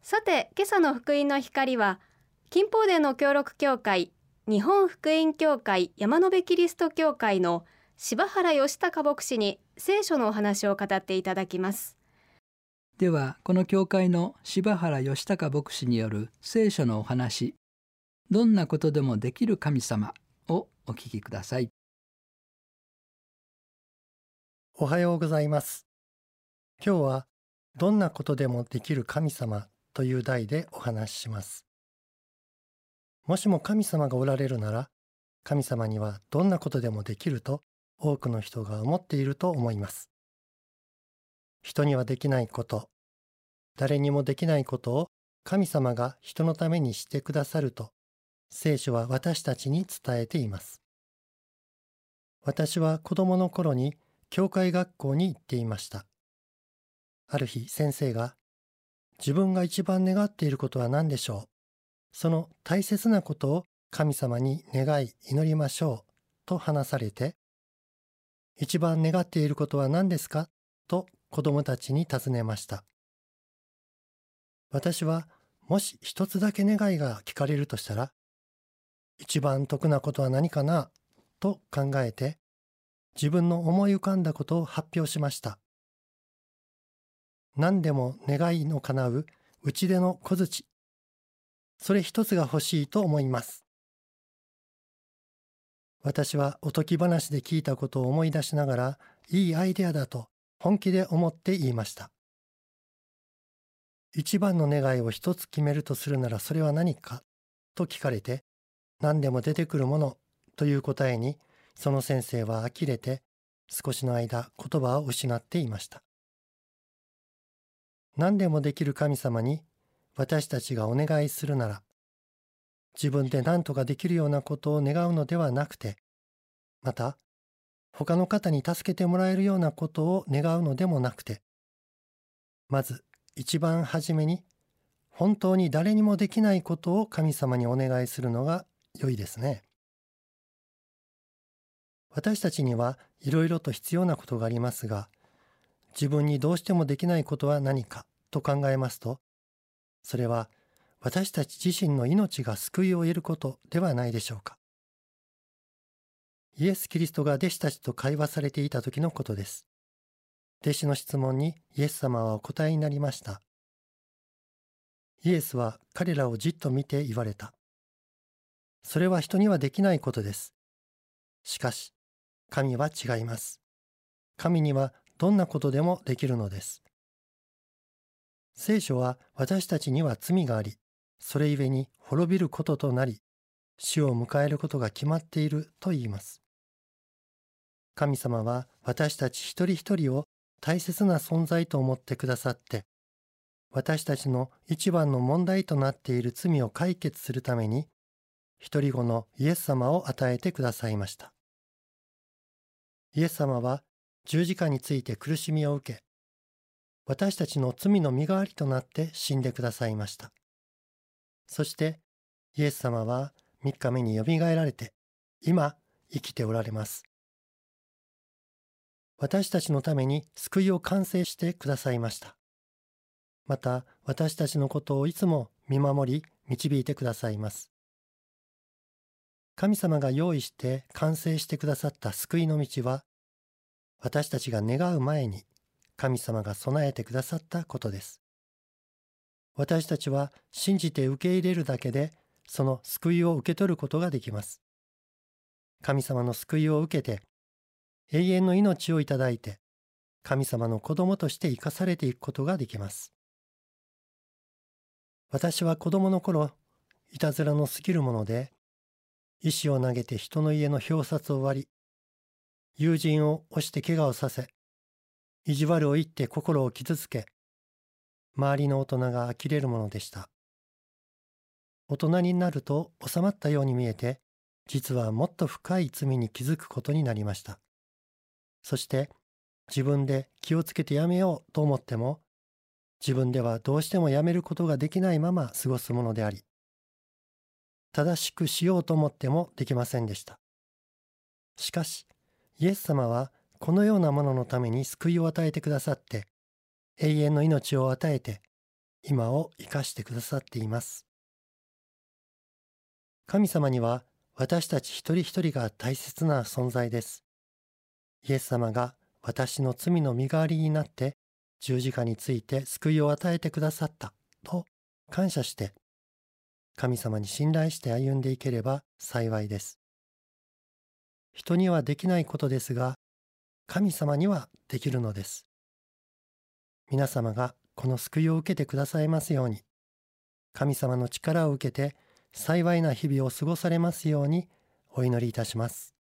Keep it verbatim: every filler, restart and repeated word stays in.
さて、今朝の福音の光は、金宝殿の協力協会日本福音協会山辺キリスト教会の柴原義孝牧師に聖書のお話を語っていただきます。 では、この教会の柴原義孝牧師による聖書のお話、どんなことでもできる神様をお聞きください。 おはようございます。今日はどんなことでもできる神様という題でお話しします。もしも神様がおられるなら、神様にはどんなことでもできると多くの人が思っていると思います。人にはできないこと、誰にもできないことを神様が人のためにしてくださると、聖書は私たちに伝えています。私は子供の頃に教会学校に行っていました。ある日先生が、自分が一番願っていることは何でしょう。その大切なことを神様に願い祈りましょうと話されて、一番願っていることは何ですかと子供たちに尋ねました。私はもし一つだけ願いが聞かれるとしたら、一番得なことは何かなと考えて、自分の思い浮かんだことを発表しました。何でも願いの叶う打ち出の小槌。それ一つが欲しいと思います。私はおとぎ話で聞いたことを思い出しながら、いいアイデアだと本気で思って言いました。一番の願いを一つ決めるとするならそれは何かと聞かれて、何でも出てくるものという答えに、その先生は呆れて少しの間言葉を失っていました。何でもできる神様に私たちがお願いするなら、自分で何とかできるようなことを願うのではなくて、また他の方に助けてもらえるようなことを願うのでもなくて、まず一番初めに本当に誰にもできないことを神様にお願いするのが良いですね。私たちにはいろいろと必要なことがありますが、自分にどうしてもできないことは何かと考えますと、それは私たち自身の命が救いを得ることではないでしょうか。イエス・キリストが弟子たちと会話されていた時のことです。弟子の質問にイエス様はお答えになりました。イエスは彼らをじっと見て言われた。それは人にはできないことです。しかし、神は違います。神にはどんなことでもできるのです。聖書は私たちには罪があり、それゆえに滅びることとなり、死を迎えることが決まっていると言います。神様は私たち一人一人を大切な存在と思ってくださって、私たちの一番の問題となっている罪を解決するために、一人子のイエス様を与えてくださいました。イエス様は十字架について苦しみを受け、私たちの罪の身代わりとなって死んでくださいました。そしてイエス様は三日目によみがえられて、今生きておられます。私たちのために救いを完成してくださいました。また私たちのことをいつも見守り導いてくださいます。神様が用意して完成してくださった救いの道は、私たちが願う前に神様が備えてくださったことです。私たちは信じて受け入れるだけで、その救いを受け取ることができます。神様の救いを受けて、永遠の命をいただいて、神様の子供として生かされていくことができます。私は子供の頃、いたずらの過ぎるもので、石を投げて人の家の表札を割り、友人を押して怪我をさせ、意地悪を言って心を傷つけ、周りの大人が呆れるものでした。大人になると収まったように見えて、実はもっと深い罪に気づくことになりました。そして自分で気をつけてやめようと思っても、自分ではどうしてもやめることができないまま過ごすものであり、正しくしようと思ってもできませんでした。しかし、イエス様はこのようなもののために救いを与えてくださって、永遠の命を与えて、 今を生かしてくださっています。神様には私たち一人一人が大切な存在です。イエス様が私の罪の身代わりになって十字架について救いを与えてくださったと感謝して、神様に信頼して歩んでいければ幸いです。人にはできないことですが、神様にはできるのです。皆様がこの救いを受けてくださいますように、神様の力を受けて幸いな日々を過ごされますようにお祈りいたします。